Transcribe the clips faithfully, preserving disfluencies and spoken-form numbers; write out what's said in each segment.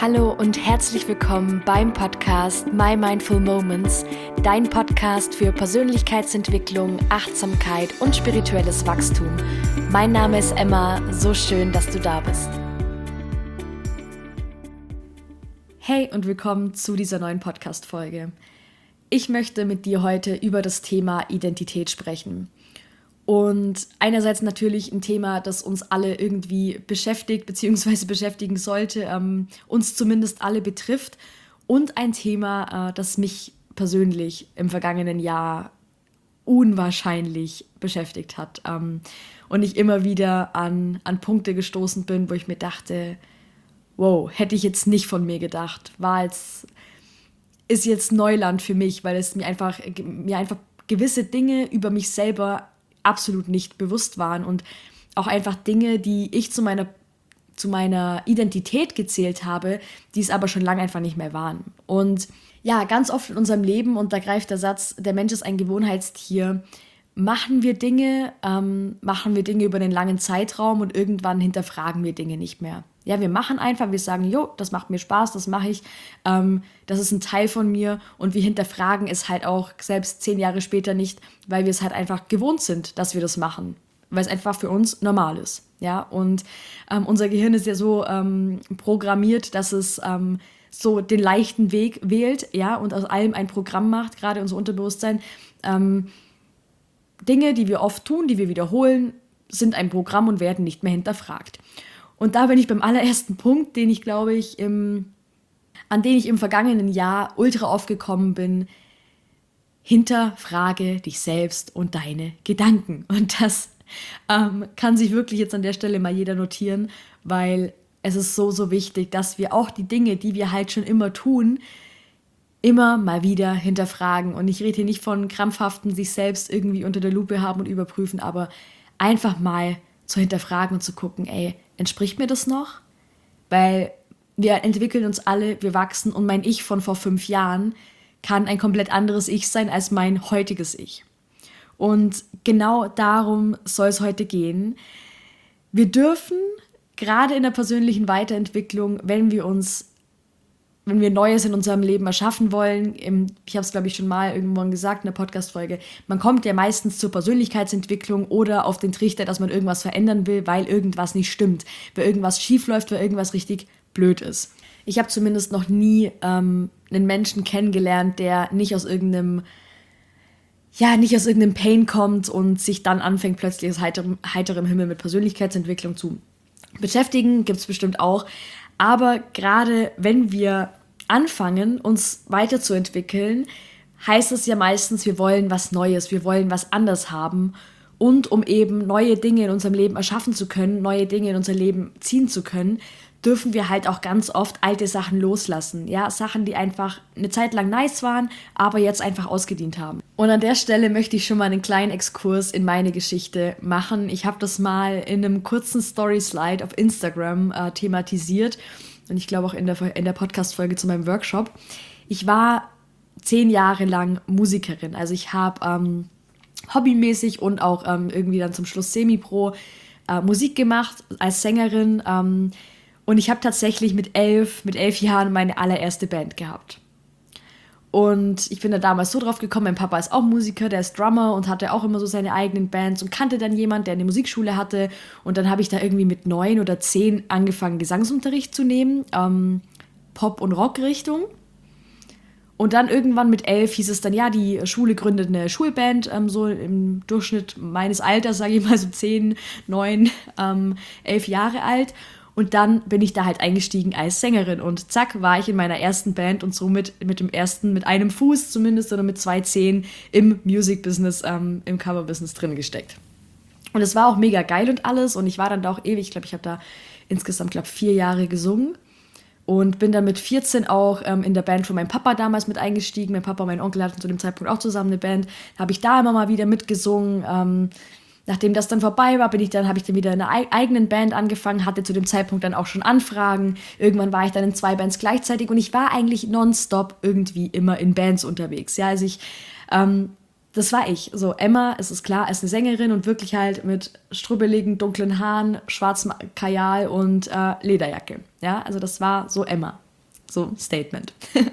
Hallo und herzlich willkommen beim Podcast My Mindful Moments, dein Podcast für Persönlichkeitsentwicklung, Achtsamkeit und spirituelles Wachstum. Mein Name ist Emma, so schön, dass du da bist. Hey und willkommen zu dieser neuen Podcast-Folge. Ich möchte mit dir heute über das Thema Identität sprechen. Und einerseits natürlich ein Thema, das uns alle irgendwie beschäftigt bzw. beschäftigen sollte, ähm, uns zumindest alle betrifft. Und ein Thema, äh, das mich persönlich im vergangenen Jahr unwahrscheinlich beschäftigt hat. Ähm, und ich immer wieder an, an Punkte gestoßen bin, wo ich mir dachte, wow, hätte ich jetzt nicht von mir gedacht. War jetzt, ist jetzt Neuland für mich, weil es mir einfach, mir einfach gewisse Dinge über mich selber absolut nicht bewusst waren und auch einfach Dinge, die ich zu meiner, zu meiner Identität gezählt habe, die es aber schon lange einfach nicht mehr waren. Und ja, ganz oft in unserem Leben, und da greift der Satz, der Mensch ist ein Gewohnheitstier, machen wir Dinge, ähm, machen wir Dinge über einen langen Zeitraum und irgendwann hinterfragen wir Dinge nicht mehr. Ja, wir machen einfach, wir sagen, jo, das macht mir Spaß, das mache ich, ähm, das ist ein Teil von mir und wir hinterfragen es halt auch selbst zehn Jahre später nicht, weil wir es halt einfach gewohnt sind, dass wir das machen, weil es einfach für uns normal ist, ja, und ähm, unser Gehirn ist ja so ähm, programmiert, dass es ähm, so den leichten Weg wählt, ja, und aus allem ein Programm macht, gerade unser Unterbewusstsein, ähm, Dinge, die wir oft tun, die wir wiederholen, sind ein Programm und werden nicht mehr hinterfragt. Und da bin ich beim allerersten Punkt, den ich, glaube ich, im, an den ich im vergangenen Jahr ultra oft gekommen bin. Hinterfrage dich selbst und deine Gedanken. Und das ähm, kann sich wirklich jetzt an der Stelle mal jeder notieren, weil es ist so, so wichtig, dass wir auch die Dinge, die wir halt schon immer tun, immer mal wieder hinterfragen. Und ich rede hier nicht von krampfhaften sich selbst irgendwie unter der Lupe haben und überprüfen, aber einfach mal zu hinterfragen und zu gucken, ey, entspricht mir das noch? Weil wir entwickeln uns alle, wir wachsen und mein Ich von vor fünf Jahren kann ein komplett anderes Ich sein als mein heutiges Ich. Und genau darum soll es heute gehen. Wir dürfen gerade in der persönlichen Weiterentwicklung, wenn wir uns wenn wir Neues in unserem Leben erschaffen wollen, ich habe es, glaube ich, schon mal irgendwann gesagt in der Podcast-Folge, man kommt ja meistens zur Persönlichkeitsentwicklung oder auf den Trichter, dass man irgendwas verändern will, weil irgendwas nicht stimmt, weil irgendwas schief läuft, weil irgendwas richtig blöd ist. Ich habe zumindest noch nie ähm, einen Menschen kennengelernt, der nicht aus irgendeinem, ja, nicht aus irgendeinem Pain kommt und sich dann anfängt, plötzlich aus heiterem, heiterem Himmel mit Persönlichkeitsentwicklung zu beschäftigen, gibt es bestimmt auch. Aber gerade wenn wir anfangen, uns weiterzuentwickeln, heißt es ja meistens, wir wollen was Neues, wir wollen was anderes haben. Und um eben neue Dinge in unserem Leben erschaffen zu können, neue Dinge in unser Leben ziehen zu können, dürfen wir halt auch ganz oft alte Sachen loslassen. Ja, Sachen, die einfach eine Zeit lang nice waren, aber jetzt einfach ausgedient haben. Und an der Stelle möchte ich schon mal einen kleinen Exkurs in meine Geschichte machen. Ich habe das mal in einem kurzen Story-Slide auf Instagram äh, thematisiert und ich glaube auch in der, in der Podcast-Folge zu meinem Workshop. Ich war zehn Jahre lang Musikerin. Also ich habe ähm, hobbymäßig und auch ähm, irgendwie dann zum Schluss semi-pro äh, Musik gemacht als Sängerin. Ähm, Und ich habe tatsächlich mit elf, mit elf Jahren meine allererste Band gehabt. Und ich bin da damals so drauf gekommen, mein Papa ist auch Musiker, der ist Drummer und hatte auch immer so seine eigenen Bands und kannte dann jemanden, der eine Musikschule hatte. Und dann habe ich da irgendwie mit neun oder zehn angefangen, Gesangsunterricht zu nehmen, ähm, Pop- und Rock-Richtung. Und dann irgendwann mit elf hieß es dann, ja, die Schule gründet eine Schulband, ähm, so im Durchschnitt meines Alters, sage ich mal so zehn, neun, ähm, elf Jahre alt. Und dann bin ich da halt eingestiegen als Sängerin und zack, war ich in meiner ersten Band und somit mit dem ersten, mit einem Fuß zumindest oder mit zwei Zehen im Music-Business, ähm, im Cover-Business drin gesteckt. Und es war auch mega geil und alles und ich war dann da auch ewig, ich glaube, ich habe da insgesamt, glaube vier Jahre gesungen und bin dann mit vierzehn auch ähm, in der Band von meinem Papa damals mit eingestiegen. Mein Papa und mein Onkel hatten zu dem Zeitpunkt auch zusammen eine Band. Da habe ich da immer mal wieder mitgesungen, ähm, Nachdem das dann vorbei war, bin ich dann, habe ich dann wieder in einer eigenen Band angefangen, hatte zu dem Zeitpunkt dann auch schon Anfragen. Irgendwann war ich dann in zwei Bands gleichzeitig und ich war eigentlich nonstop irgendwie immer in Bands unterwegs. Ja, also ich, ähm, das war ich. So, Emma, es ist klar, ist eine Sängerin und wirklich halt mit strubbeligen, dunklen Haaren, schwarzem Kajal und äh, Lederjacke. Ja, also das war so Emma. So, Statement.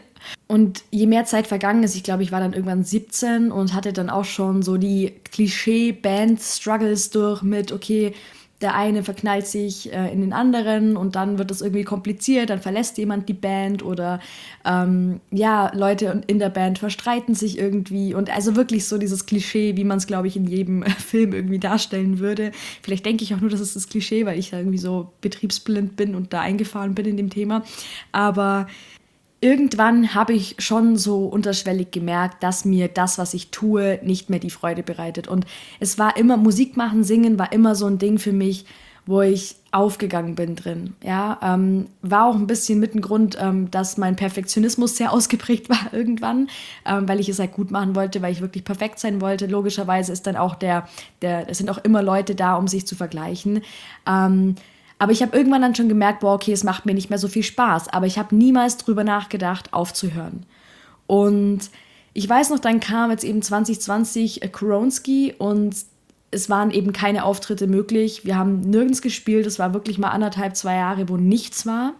Und je mehr Zeit vergangen ist, ich glaube, ich war dann irgendwann siebzehn und hatte dann auch schon so die Klischee-Band-Struggles durch mit, okay, der eine verknallt sich äh, in den anderen und dann wird es irgendwie kompliziert, dann verlässt jemand die Band oder ähm, ja, Leute in der Band verstreiten sich irgendwie und also wirklich so dieses Klischee, wie man es, glaube ich, in jedem Film irgendwie darstellen würde. Vielleicht denke ich auch nur, das ist das Klischee, weil ich da irgendwie so betriebsblind bin und da eingefahren bin in dem Thema, aber irgendwann habe ich schon so unterschwellig gemerkt, dass mir das, was ich tue, nicht mehr die Freude bereitet. Und es war immer, Musik machen, singen war immer so ein Ding für mich, wo ich aufgegangen bin drin. Ja, ähm, war auch ein bisschen mit dem Grund, ähm, dass mein Perfektionismus sehr ausgeprägt war irgendwann, ähm, weil ich es halt gut machen wollte, weil ich wirklich perfekt sein wollte. Logischerweise ist dann auch der, der, es sind auch immer Leute da, um sich zu vergleichen. Ähm, Aber ich habe irgendwann dann schon gemerkt, boah, okay, es macht mir nicht mehr so viel Spaß. Aber ich habe niemals drüber nachgedacht, aufzuhören. Und ich weiß noch, dann kam jetzt eben zwanzig zwanzig äh, Koronski und es waren eben keine Auftritte möglich. Wir haben nirgends gespielt. Es war wirklich mal anderthalb, zwei Jahre, wo nichts war.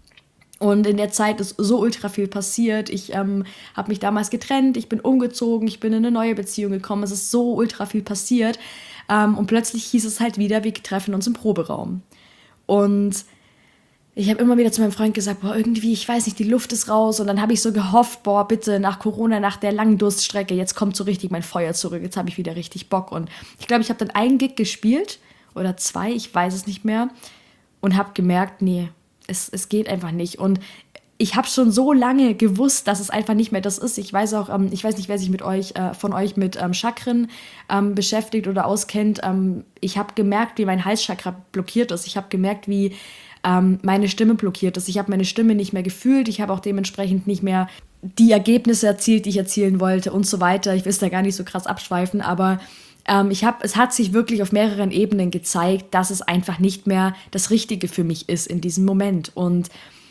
Und in der Zeit ist so ultra viel passiert. Ich ähm, habe mich damals getrennt, ich bin umgezogen, ich bin in eine neue Beziehung gekommen. Es ist so ultra viel passiert. Ähm, und plötzlich hieß es halt wieder, wir treffen uns im Proberaum. Und ich habe immer wieder zu meinem Freund gesagt, boah, irgendwie, ich weiß nicht, die Luft ist raus. Und dann habe ich so gehofft, boah, bitte, nach Corona, nach der langen Durststrecke, jetzt kommt so richtig mein Feuer zurück, jetzt habe ich wieder richtig Bock. Und ich glaube, ich habe dann einen Gig gespielt oder zwei, ich weiß es nicht mehr. Und habe gemerkt, nee, es, es geht einfach nicht. Und ich habe schon so lange gewusst, dass es einfach nicht mehr das ist. Ich weiß auch, ähm, ich weiß nicht, wer sich mit euch, äh, von euch mit ähm, Chakren ähm, beschäftigt oder auskennt. Ähm, ich habe gemerkt, wie mein Halschakra blockiert ist. Ich habe gemerkt, wie ähm, meine Stimme blockiert ist. Ich habe meine Stimme nicht mehr gefühlt. Ich habe auch dementsprechend nicht mehr die Ergebnisse erzielt, die ich erzielen wollte und so weiter. Ich will da gar nicht so krass abschweifen, aber ähm, ich hab, es hat sich wirklich auf mehreren Ebenen gezeigt, dass es einfach nicht mehr das Richtige für mich ist in diesem Moment. Und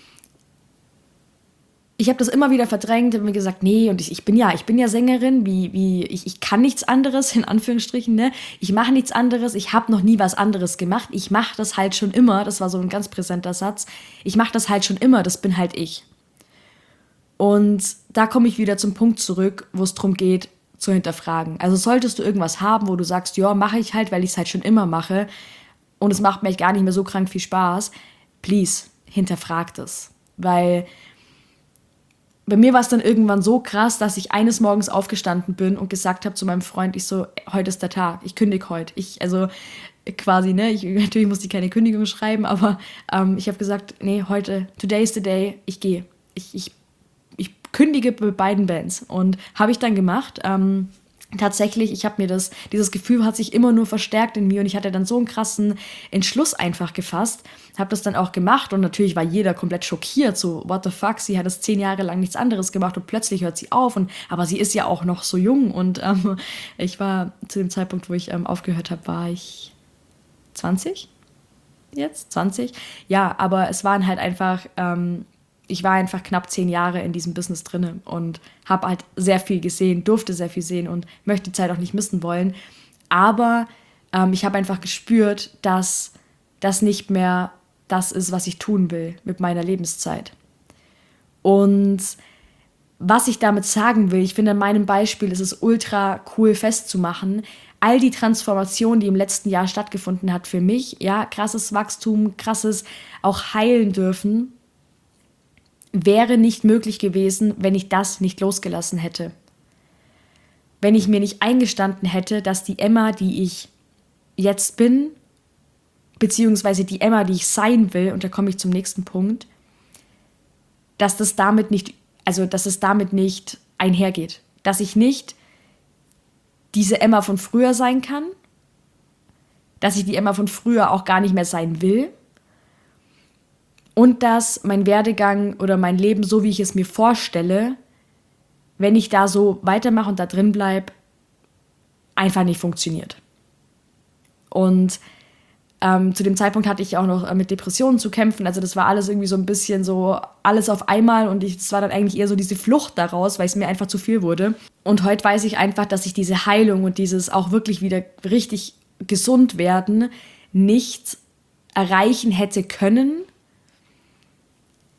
ich habe das immer wieder verdrängt, habe mir gesagt, nee, und ich, ich bin ja, ich bin ja Sängerin, wie, wie, ich, ich kann nichts anderes, in Anführungsstrichen, ne? Ich mache nichts anderes, ich habe noch nie was anderes gemacht, ich mache das halt schon immer, das war so ein ganz präsenter Satz, ich mache das halt schon immer, das bin halt ich. Und da komme ich wieder zum Punkt zurück, wo es darum geht, zu hinterfragen. Also solltest du irgendwas haben, wo du sagst, ja, mache ich halt, weil ich es halt schon immer mache und es macht mir echt gar nicht mehr so krank viel Spaß, please, hinterfrag das. Weil bei mir war es dann irgendwann so krass, dass ich eines Morgens aufgestanden bin und gesagt habe zu meinem Freund, ich so, heute ist der Tag, ich kündige heute. Ich, also quasi, ne, ich, natürlich musste ich keine Kündigung schreiben, aber ähm, ich habe gesagt, nee, heute, today is the day, ich gehe. Ich, ich, ich kündige bei beiden Bands und habe ich dann gemacht. Ähm, Tatsächlich, ich habe mir das, dieses Gefühl hat sich immer nur verstärkt in mir und ich hatte dann so einen krassen Entschluss einfach gefasst, habe das dann auch gemacht und natürlich war jeder komplett schockiert, so what the fuck, sie hat das zehn Jahre lang nichts anderes gemacht und plötzlich hört sie auf und aber sie ist ja auch noch so jung und ähm, ich war zu dem Zeitpunkt, wo ich ähm, aufgehört habe, war ich zwanzig jetzt, zwanzig, ja, aber es waren halt einfach ähm, ich war einfach knapp zehn Jahre in diesem Business drin und habe halt sehr viel gesehen, durfte sehr viel sehen und möchte die Zeit auch nicht missen wollen. Aber ähm, ich habe einfach gespürt, dass das nicht mehr das ist, was ich tun will mit meiner Lebenszeit. Und was ich damit sagen will, ich finde, an meinem Beispiel ist es ultra cool festzumachen, all die Transformation, die im letzten Jahr stattgefunden hat für mich, ja, krasses Wachstum, krasses auch heilen dürfen, wäre nicht möglich gewesen, wenn ich das nicht losgelassen hätte. Wenn ich mir nicht eingestanden hätte, dass die Emma, die ich jetzt bin, beziehungsweise die Emma, die ich sein will, und da komme ich zum nächsten Punkt, dass das damit nicht, also dass es damit nicht einhergeht. Dass ich nicht diese Emma von früher sein kann, dass ich die Emma von früher auch gar nicht mehr sein will, und dass mein Werdegang oder mein Leben, so wie ich es mir vorstelle, wenn ich da so weitermache und da drin bleibe, einfach nicht funktioniert. Und ähm, zu dem Zeitpunkt hatte ich auch noch äh, mit Depressionen zu kämpfen. Also das war alles irgendwie so ein bisschen so alles auf einmal und es war dann eigentlich eher so diese Flucht daraus, weil es mir einfach zu viel wurde. Und heute weiß ich einfach, dass ich diese Heilung und dieses auch wirklich wieder richtig gesund werden nicht erreichen hätte können,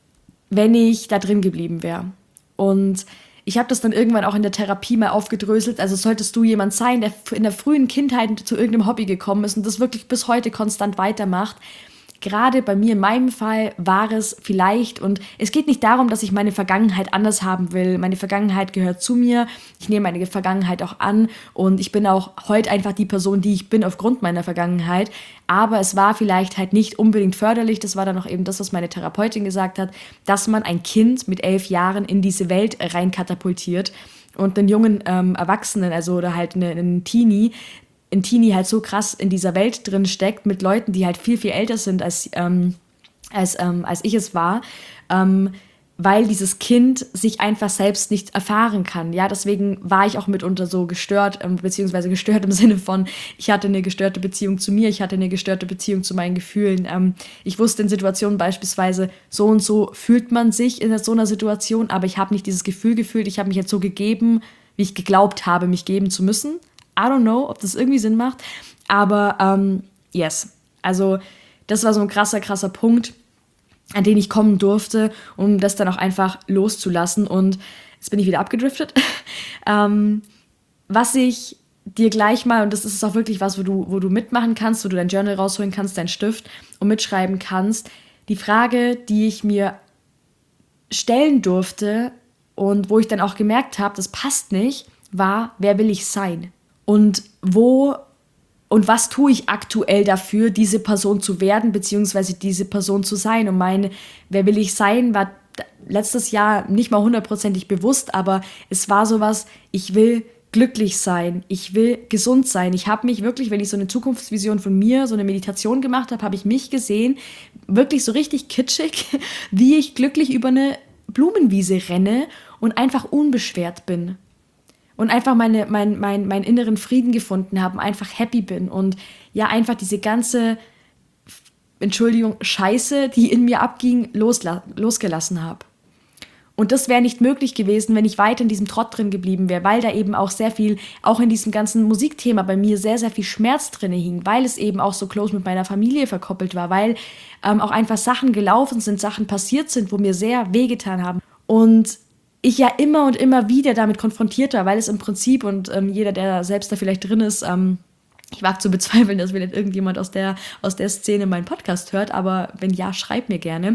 wenn ich da drin geblieben wäre. Und ich habe das dann irgendwann auch in der Therapie mal aufgedröselt. Also solltest du jemand sein, der in der frühen Kindheit zu irgendeinem Hobby gekommen ist und das wirklich bis heute konstant weitermacht. Gerade bei mir, in meinem Fall, war es vielleicht, und es geht nicht darum, dass ich meine Vergangenheit anders haben will. Meine Vergangenheit gehört zu mir. Ich nehme meine Vergangenheit auch an und ich bin auch heute einfach die Person, die ich bin aufgrund meiner Vergangenheit. Aber es war vielleicht halt nicht unbedingt förderlich. Das war dann auch eben das, was meine Therapeutin gesagt hat, dass man ein Kind mit elf Jahren in diese Welt rein katapultiert und einen jungen ähm, Erwachsenen, also oder halt einen, einen Teenie, ein Teenie halt so krass in dieser Welt drin steckt, mit Leuten, die halt viel, viel älter sind, als, ähm, als, ähm, als ich es war, ähm, weil dieses Kind sich einfach selbst nicht erfahren kann. Ja, deswegen war ich auch mitunter so gestört, ähm, beziehungsweise gestört im Sinne von, ich hatte eine gestörte Beziehung zu mir, ich hatte eine gestörte Beziehung zu meinen Gefühlen. Ähm, ich wusste in Situationen beispielsweise, so und so fühlt man sich in so einer Situation, aber ich habe nicht dieses Gefühl gefühlt, ich habe mich jetzt so gegeben, wie ich geglaubt habe, mich geben zu müssen. I don't know, ob das irgendwie Sinn macht, aber ähm, yes, also das war so ein krasser, krasser Punkt, an den ich kommen durfte, um das dann auch einfach loszulassen und jetzt bin ich wieder abgedriftet. ähm, was ich dir gleich mal, und das ist auch wirklich was, wo du, wo du mitmachen kannst, wo du dein Journal rausholen kannst, deinen Stift und mitschreiben kannst, die Frage, die ich mir stellen durfte und wo ich dann auch gemerkt habe, das passt nicht, war, wer will ich sein? Und wo und was tue ich aktuell dafür, diese Person zu werden, beziehungsweise diese Person zu sein? Und mein, wer will ich sein, war letztes Jahr nicht mal hundertprozentig bewusst, aber es war sowas, ich will glücklich sein, ich will gesund sein. Ich habe mich wirklich, wenn ich so eine Zukunftsvision von mir, so eine Meditation gemacht habe, habe ich mich gesehen, wirklich so richtig kitschig, wie ich glücklich über eine Blumenwiese renne und einfach unbeschwert bin. Und einfach meine, mein, mein, meinen inneren Frieden gefunden habe, einfach happy bin und ja, einfach diese ganze, Entschuldigung, Scheiße, die in mir abging, losla- losgelassen habe. Und das wäre nicht möglich gewesen, wenn ich weiter in diesem Trott drin geblieben wäre, weil da eben auch sehr viel, auch in diesem ganzen Musikthema bei mir sehr, sehr viel Schmerz drin hing, weil es eben auch so close mit meiner Familie verkoppelt war, weil ähm, auch einfach Sachen gelaufen sind, Sachen passiert sind, wo mir sehr wehgetan haben. Und ich ja immer und immer wieder damit konfrontiert war, weil es im Prinzip, und ähm, jeder, der selbst da vielleicht drin ist, ähm, ich wage zu bezweifeln, dass vielleicht irgendjemand aus der, aus der Szene meinen Podcast hört, aber wenn ja, schreib mir gerne.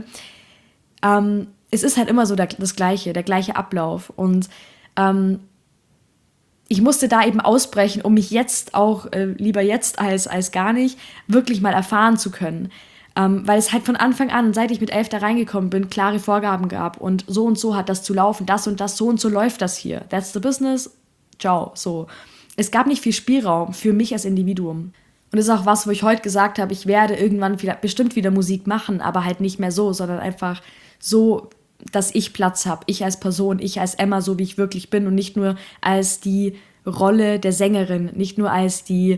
Ähm, es ist halt immer so der, das Gleiche, der gleiche Ablauf und ähm, ich musste da eben ausbrechen, um mich jetzt auch, äh, lieber jetzt als, als gar nicht, wirklich mal erfahren zu können. Ähm, weil es halt von Anfang an, seit ich mit elf da reingekommen bin, klare Vorgaben gab und so und so hat das zu laufen, das und das, so und so läuft das hier. That's the business, ciao, so. Es gab nicht viel Spielraum für mich als Individuum. Und das ist auch was, wo ich heute gesagt habe, ich werde irgendwann wieder, bestimmt wieder Musik machen, aber halt nicht mehr so, sondern einfach so, dass ich Platz habe, ich als Person, ich als Emma, so wie ich wirklich bin und nicht nur als die Rolle der Sängerin, nicht nur als die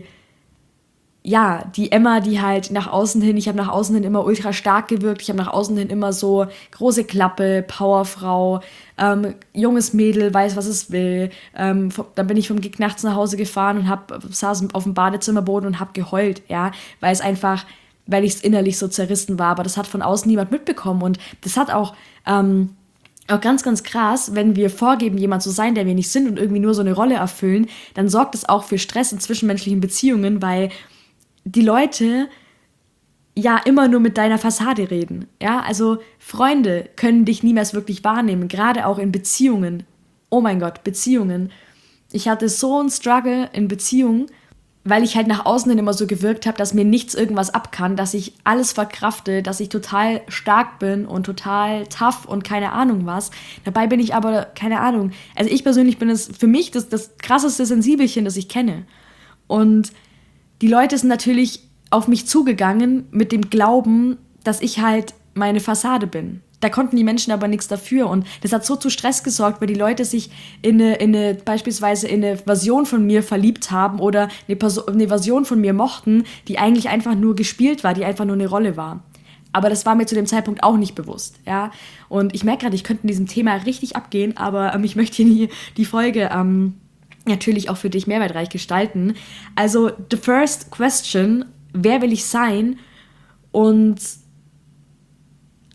ja, die Emma, die halt nach außen hin, ich habe nach außen hin immer ultra stark gewirkt, ich habe nach außen hin immer so große Klappe, Powerfrau, ähm, junges Mädel, weiß, was es will. Ähm, vom, dann bin ich vom Gig nachts nach Hause gefahren und hab, saß auf dem Badezimmerboden und habe geheult, ja, weil es einfach, weil ich es innerlich so zerrissen war, aber das hat von außen niemand mitbekommen und das hat auch, ähm, auch ganz, ganz krass, wenn wir vorgeben, jemand zu sein, der wir nicht sind und irgendwie nur so eine Rolle erfüllen, dann sorgt es auch für Stress in zwischenmenschlichen Beziehungen, weil die Leute ja immer nur mit deiner Fassade reden. Ja, also Freunde können dich niemals wirklich wahrnehmen, gerade auch in Beziehungen. Oh mein Gott, Beziehungen. Ich hatte so einen Struggle in Beziehungen, weil ich halt nach außen hin immer so gewirkt habe, dass mir nichts irgendwas ab kann, dass ich alles verkrafte, dass ich total stark bin und total tough und keine Ahnung was. Dabei bin ich aber, keine Ahnung, also ich persönlich bin es für mich das, das krasseste Sensibelchen, das ich kenne. Und die Leute sind natürlich auf mich zugegangen mit dem Glauben, dass ich halt meine Fassade bin. Da konnten die Menschen aber nichts dafür und das hat so zu Stress gesorgt, weil die Leute sich in eine, in eine beispielsweise in eine Version von mir verliebt haben oder eine, Person, eine Version von mir mochten, die eigentlich einfach nur gespielt war, die einfach nur eine Rolle war. Aber das war mir zu dem Zeitpunkt auch nicht bewusst, ja. Und ich merke gerade, ich könnte in diesem Thema richtig abgehen, aber ähm, ich möchte hier die, die Folge ähm, natürlich auch für dich mehrwertreich gestalten. Also, the first question, wer will ich sein? Und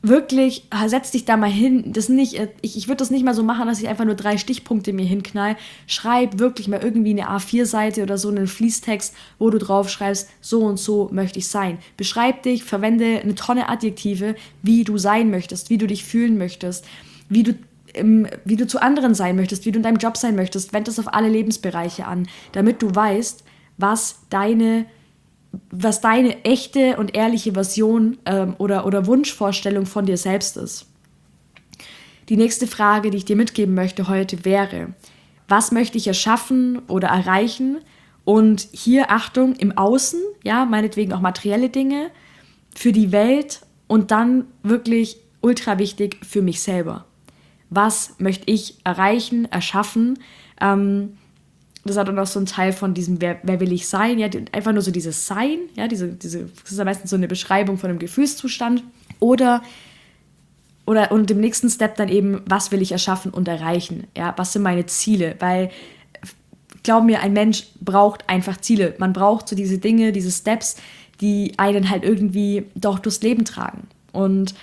wirklich, setz dich da mal hin. Das nicht, ich ich würde das nicht mal so machen, dass ich einfach nur drei Stichpunkte mir hinknall. Schreib wirklich mal irgendwie eine A vier Seite oder so einen Fließtext, wo du drauf schreibst, so und so möchte ich sein. Beschreib dich, verwende eine Tonne Adjektive, wie du sein möchtest, wie du dich fühlen möchtest, wie du, ähm, wie du zu anderen sein möchtest, wie du in deinem Job sein möchtest. Wend das auf alle Lebensbereiche an, damit du weißt, was deine was deine echte und ehrliche Version ähm, oder, oder Wunschvorstellung von dir selbst ist. Die nächste Frage, die ich dir mitgeben möchte heute, wäre, was möchte ich erschaffen oder erreichen? Und hier, Achtung, im Außen, ja, meinetwegen auch materielle Dinge, für die Welt und dann wirklich ultra wichtig für mich selber. Was möchte ich erreichen, erschaffen? Ähm, Das hat dann auch so einen Teil von diesem, wer, wer will ich sein? Ja, einfach nur so dieses Sein, ja, diese, diese, das ist am meisten so eine Beschreibung von einem Gefühlszustand. Oder, oder und im nächsten Step dann eben, was will ich erschaffen und erreichen? Ja, was sind meine Ziele? Weil, glaub mir, ein Mensch braucht einfach Ziele. Man braucht so diese Dinge, diese Steps, die einen halt irgendwie doch durchs Leben tragen. Und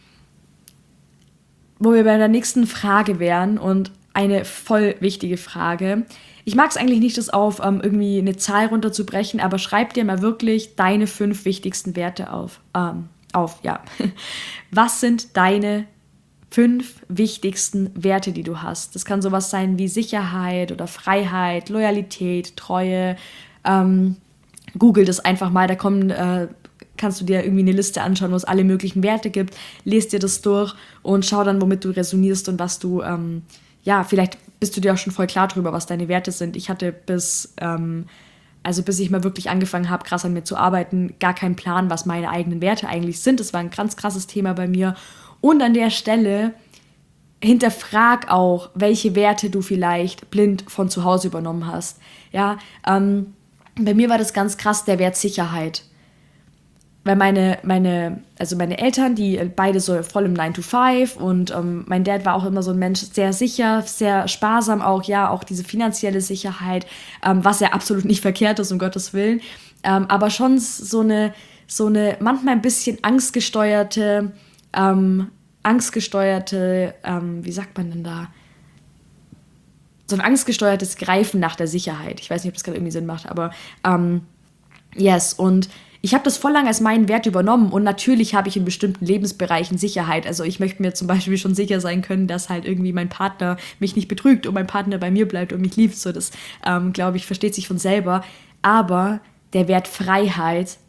wo wir bei der nächsten Frage wären und eine voll wichtige Frage. Ich mag es eigentlich nicht, das auf ähm, irgendwie eine Zahl runterzubrechen, aber schreib dir mal wirklich deine fünf wichtigsten Werte auf. Ähm, auf, ja. Was sind deine fünf wichtigsten Werte, die du hast? Das kann sowas sein wie Sicherheit oder Freiheit, Loyalität, Treue. Ähm, Google das einfach mal, da kommen, äh, kannst du dir irgendwie eine Liste anschauen, wo es alle möglichen Werte gibt. Lest dir das durch und schau dann, womit du resonierst und was du, ähm, ja, vielleicht bist du dir auch schon voll klar drüber, was deine Werte sind. Ich hatte bis, ähm, also bis ich mal wirklich angefangen habe, krass an mir zu arbeiten, gar keinen Plan, was meine eigenen Werte eigentlich sind. Das war ein ganz krasses Thema bei mir. Und an der Stelle hinterfrag auch, welche Werte du vielleicht blind von zu Hause übernommen hast. Ja, ähm, bei mir war das ganz krass der Wert Sicherheit. Weil meine, meine, also meine Eltern, die beide so voll im nine to five und ähm, mein Dad war auch immer so ein Mensch, sehr sicher, sehr sparsam auch, ja, auch diese finanzielle Sicherheit, ähm, was ja absolut nicht verkehrt ist, um Gottes Willen, ähm, aber schon so eine, so eine manchmal ein bisschen angstgesteuerte, ähm, angstgesteuerte, ähm, wie sagt man denn da, so ein angstgesteuertes Greifen nach der Sicherheit. Ich weiß nicht, ob das gerade irgendwie Sinn macht, aber ähm, yes, und ich habe das voll lang als meinen Wert übernommen und natürlich habe ich in bestimmten Lebensbereichen Sicherheit. Also ich möchte mir zum Beispiel schon sicher sein können, dass halt irgendwie mein Partner mich nicht betrügt und mein Partner bei mir bleibt und mich liebt. So, das, ähm, glaube ich, versteht sich von selber. Aber der Wert Freiheit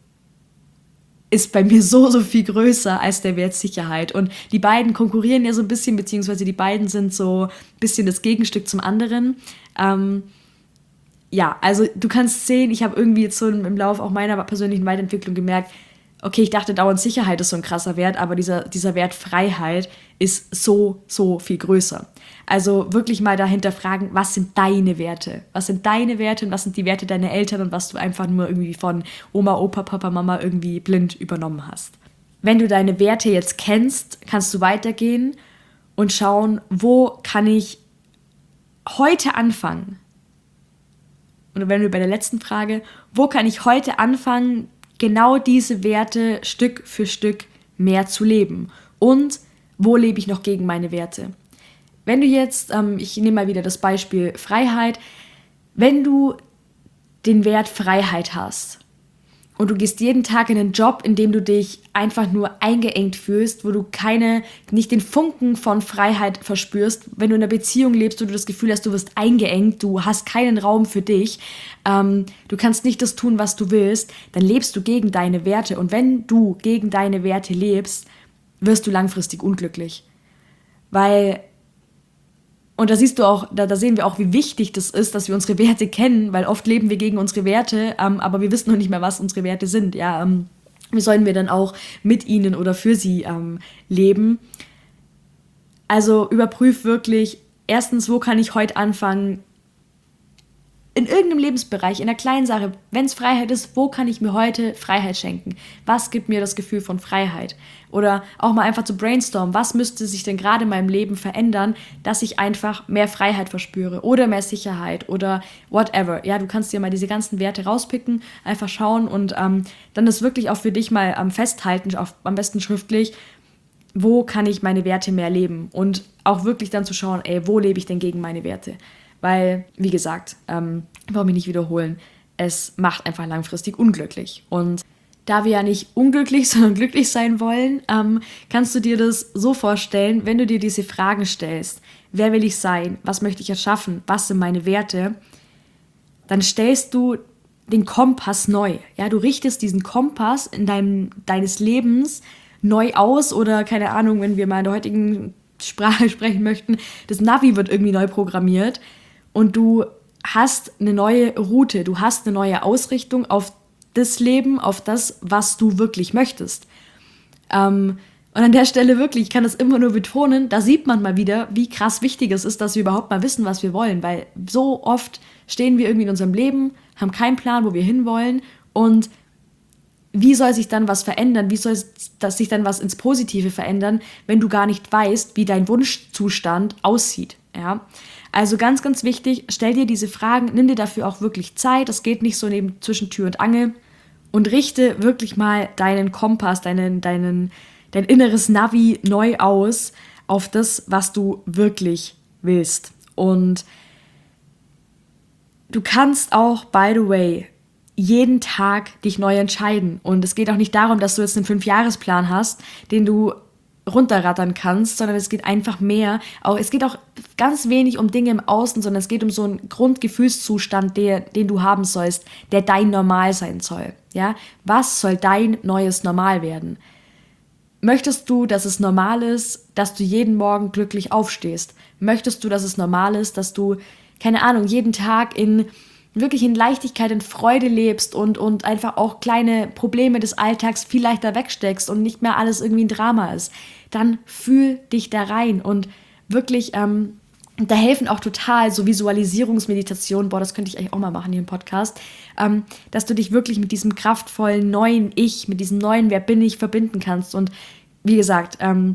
ist bei mir so, so viel größer als der Wert Sicherheit. Und die beiden konkurrieren ja so ein bisschen, beziehungsweise die beiden sind so ein bisschen das Gegenstück zum anderen. Ähm, Ja, also du kannst sehen, ich habe irgendwie jetzt so im Laufe auch meiner persönlichen Weiterentwicklung gemerkt, okay, ich dachte dauernd Sicherheit ist so ein krasser Wert, aber dieser, dieser Wert Freiheit ist so, so viel größer. Also wirklich mal dahinter fragen, was sind deine Werte? Was sind deine Werte und was sind die Werte deiner Eltern und was du einfach nur irgendwie von Oma, Opa, Papa, Mama irgendwie blind übernommen hast. Wenn du deine Werte jetzt kennst, kannst du weitergehen und schauen, wo kann ich heute anfangen? Und wenn wir bei der letzten Frage, wo kann ich heute anfangen, genau diese Werte Stück für Stück mehr zu leben? Und wo lebe ich noch gegen meine Werte? Wenn du jetzt, ähm, ich nehme mal wieder das Beispiel Freiheit, wenn du den Wert Freiheit hast und du gehst jeden Tag in einen Job, in dem du dich einfach nur eingeengt fühlst, wo du keine, nicht den Funken von Freiheit verspürst, wenn du in einer Beziehung lebst, wo du das Gefühl hast, du wirst eingeengt, du hast keinen Raum für dich, ähm, du kannst nicht das tun, was du willst, dann lebst du gegen deine Werte. Und wenn du gegen deine Werte lebst, wirst du langfristig unglücklich. Weil, und da siehst du auch, da, da sehen wir auch, wie wichtig das ist, dass wir unsere Werte kennen, weil oft leben wir gegen unsere Werte, ähm, aber wir wissen noch nicht mehr, was unsere Werte sind. Ja, ähm, wie sollen wir dann auch mit ihnen oder für sie ähm, leben? Also überprüf wirklich, erstens, wo kann ich heute anfangen, in irgendeinem Lebensbereich, in einer kleinen Sache, wenn es Freiheit ist, wo kann ich mir heute Freiheit schenken? Was gibt mir das Gefühl von Freiheit? Oder auch mal einfach zu brainstormen, was müsste sich denn gerade in meinem Leben verändern, dass ich einfach mehr Freiheit verspüre oder mehr Sicherheit oder whatever. Ja, du kannst dir mal diese ganzen Werte rauspicken, einfach schauen und ähm, dann das wirklich auch für dich mal ähm, festhalten, auf, am besten schriftlich. wo kann ich meine Werte mehr leben und auch wirklich dann zu schauen, ey, wo lebe ich denn gegen meine Werte? Weil, wie gesagt, ähm, ich brauche mich nicht wiederholen, es macht einfach langfristig unglücklich. Und da wir ja nicht unglücklich, sondern glücklich sein wollen, ähm, kannst du dir das so vorstellen, wenn du dir diese Fragen stellst, wer will ich sein, was möchte ich erschaffen, was sind meine Werte, dann stellst du den Kompass neu. Ja, du richtest diesen Kompass in deinem, deines Lebens neu aus oder keine Ahnung, wenn wir mal in der heutigen Sprache sprechen möchten, das Navi wird irgendwie neu programmiert und du hast eine neue Route, du hast eine neue Ausrichtung auf das Leben, auf das, was du wirklich möchtest. Ähm, und an der Stelle wirklich, ich kann das immer nur betonen, da sieht man mal wieder, wie krass wichtig es ist, dass wir überhaupt mal wissen, was wir wollen, weil so oft stehen wir irgendwie in unserem Leben, haben keinen Plan, wo wir hinwollen und wie soll sich dann was verändern, wie soll sich dann was ins Positive verändern, wenn du gar nicht weißt, wie dein Wunschzustand aussieht, ja? Also ganz, ganz wichtig, stell dir diese Fragen, nimm dir dafür auch wirklich Zeit, das geht nicht so neben zwischen Tür und Angel und richte wirklich mal deinen Kompass, deinen, deinen, dein inneres Navi neu aus auf das, was du wirklich willst. Und du kannst auch, by the way, jeden Tag dich neu entscheiden. Und es geht auch nicht darum, dass du jetzt einen Fünfjahresplan hast, den du runterrattern kannst, sondern es geht einfach mehr, auch, es geht auch ganz wenig um Dinge im Außen, sondern es geht um so einen Grundgefühlszustand, der, den du haben sollst, der dein Normal sein soll. Ja? Was soll dein neues Normal werden? Möchtest du, dass es normal ist, dass du jeden Morgen glücklich aufstehst? Möchtest du, dass es normal ist, dass du, keine Ahnung, jeden Tag in wirklich in Leichtigkeit, in Freude lebst und, und einfach auch kleine Probleme des Alltags viel leichter wegsteckst und nicht mehr alles irgendwie ein Drama ist, dann fühl dich da rein und wirklich, ähm, da helfen auch total so Visualisierungsmeditationen, boah, das könnte ich eigentlich auch mal machen hier im Podcast, ähm, dass du dich wirklich mit diesem kraftvollen neuen Ich, mit diesem neuen Wer bin ich verbinden kannst und wie gesagt, ähm,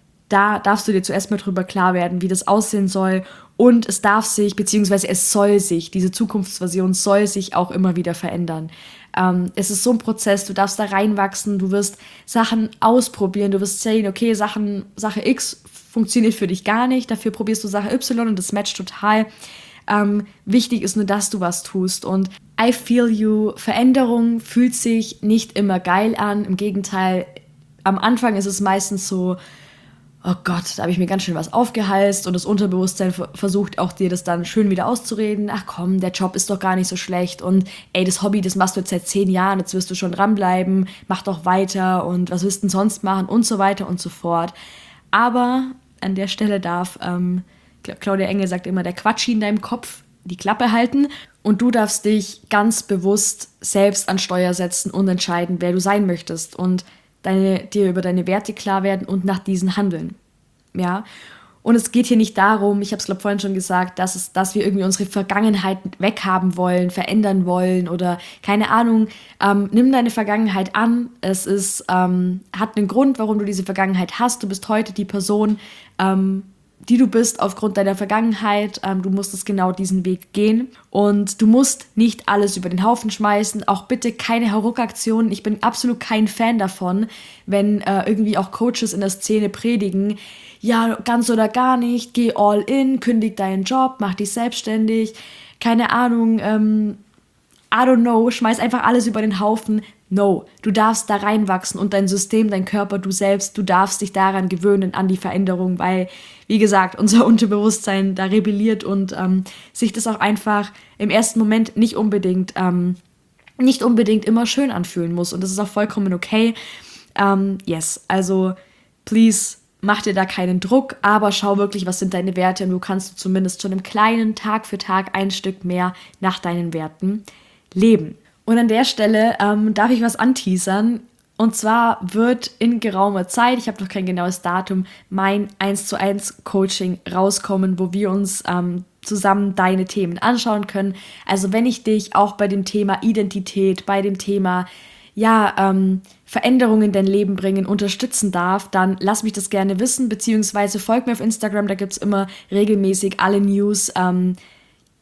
da darfst du dir zuerst mal drüber klar werden, wie das aussehen soll und es darf sich, beziehungsweise es soll sich, diese Zukunftsversion soll sich auch immer wieder verändern. Ähm, es ist so ein Prozess, du darfst da reinwachsen, du wirst Sachen ausprobieren, du wirst sehen, okay, Sachen, Sache X funktioniert für dich gar nicht, dafür probierst du Sache Y und das matcht total. Ähm, wichtig ist nur, dass du was tust und I feel you, Veränderung fühlt sich nicht immer geil an, im Gegenteil, am Anfang ist es meistens so, oh Gott, da habe ich mir ganz schön was aufgehalst und das Unterbewusstsein versucht auch dir das dann schön wieder auszureden. Ach komm, der Job ist doch gar nicht so schlecht und ey, das Hobby, das machst du jetzt seit zehn Jahren, jetzt wirst du schon dranbleiben, mach doch weiter und was willst du denn sonst machen und so weiter und so fort. Aber an der Stelle darf, ähm, Claudia Engel sagt immer, der Quatsch in deinem Kopf die Klappe halten und du darfst dich ganz bewusst selbst an Steuer setzen und entscheiden, wer du sein möchtest und Deine, dir über deine Werte klar werden und nach diesen handeln. Ja? Und es geht hier nicht darum, ich habe es glaube vorhin schon gesagt, dass, es, dass wir irgendwie unsere Vergangenheit weghaben wollen, verändern wollen oder keine Ahnung. Ähm, nimm deine Vergangenheit an. Es ist, ähm, hat einen Grund, warum du diese Vergangenheit hast. Du bist heute die Person, ähm, die du bist aufgrund deiner Vergangenheit. Ähm, du musstest genau diesen Weg gehen und du musst nicht alles über den Haufen schmeißen. Auch bitte keine Hauruck-Aktionen. Ich bin absolut kein Fan davon, wenn äh, irgendwie auch Coaches in der Szene predigen, ja, ganz oder gar nicht, geh all in, kündig deinen Job, mach dich selbstständig, keine Ahnung, ähm, I don't know, schmeiß einfach alles über den Haufen. No, du darfst da reinwachsen und dein System, dein Körper, du selbst, du darfst dich daran gewöhnen, an die Veränderung, weil, wie gesagt, unser Unterbewusstsein da rebelliert und ähm, sich das auch einfach im ersten Moment nicht unbedingt, ähm, nicht unbedingt immer schön anfühlen muss und das ist auch vollkommen okay. Ähm, yes, also please, mach dir da keinen Druck, aber schau wirklich, was sind deine Werte und du kannst zumindest schon im Kleinen Tag für Tag ein Stück mehr nach deinen Werten leben. Und an der Stelle ähm, darf ich was anteasern. Und zwar wird in geraumer Zeit, ich habe noch kein genaues Datum, mein eins zu eins Coaching rauskommen, wo wir uns ähm, zusammen deine Themen anschauen können. Also wenn ich dich auch bei dem Thema Identität, bei dem Thema ja, ähm, Veränderungen in dein Leben bringen, unterstützen darf, dann lass mich das gerne wissen, beziehungsweise folg mir auf Instagram, da gibt es immer regelmäßig alle News, ähm,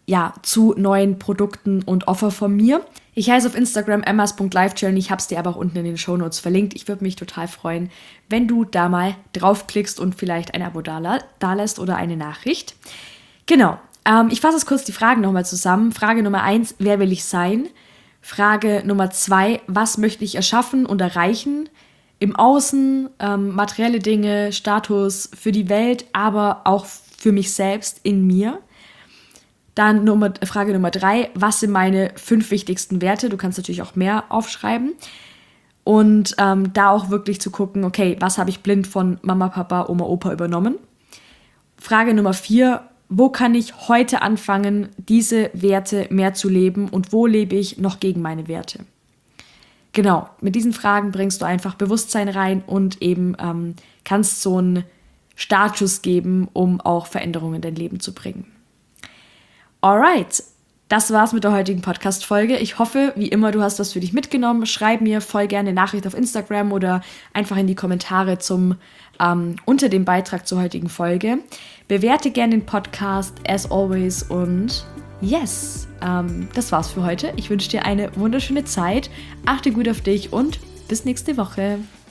ja, zu neuen Produkten und Offer von mir. Ich heiße auf Instagram emmas punkt life journey, ich habe es dir aber auch unten in den Shownotes verlinkt. Ich würde mich total freuen, wenn du da mal draufklickst und vielleicht ein Abo da, da lässt oder eine Nachricht. Genau, ähm, ich fasse jetzt kurz die Fragen nochmal zusammen. Frage Nummer eins, wer will ich sein? Frage Nummer zwei, was möchte ich erschaffen und erreichen? Im Außen, ähm, materielle Dinge, Status für die Welt, aber auch für mich selbst in mir. Dann Nummer, Frage Nummer drei, was sind meine fünf wichtigsten Werte? Du kannst natürlich auch mehr aufschreiben. Und ähm, da auch wirklich zu gucken, okay, was habe ich blind von Mama, Papa, Oma, Opa übernommen? Frage Nummer vier, wo kann ich heute anfangen, diese Werte mehr zu leben und wo lebe ich noch gegen meine Werte? Genau, mit diesen Fragen bringst du einfach Bewusstsein rein und eben ähm, kannst so einen Startschuss geben, um auch Veränderungen in dein Leben zu bringen. Alright, das war's mit der heutigen Podcast-Folge. Ich hoffe, wie immer, du hast was für dich mitgenommen. Schreib mir voll gerne eine Nachricht auf Instagram oder einfach in die Kommentare zum ähm, unter dem Beitrag zur heutigen Folge. Bewerte gerne den Podcast, as always. Und yes, ähm, das war's für heute. Ich wünsche dir eine wunderschöne Zeit. Achte gut auf dich und bis nächste Woche.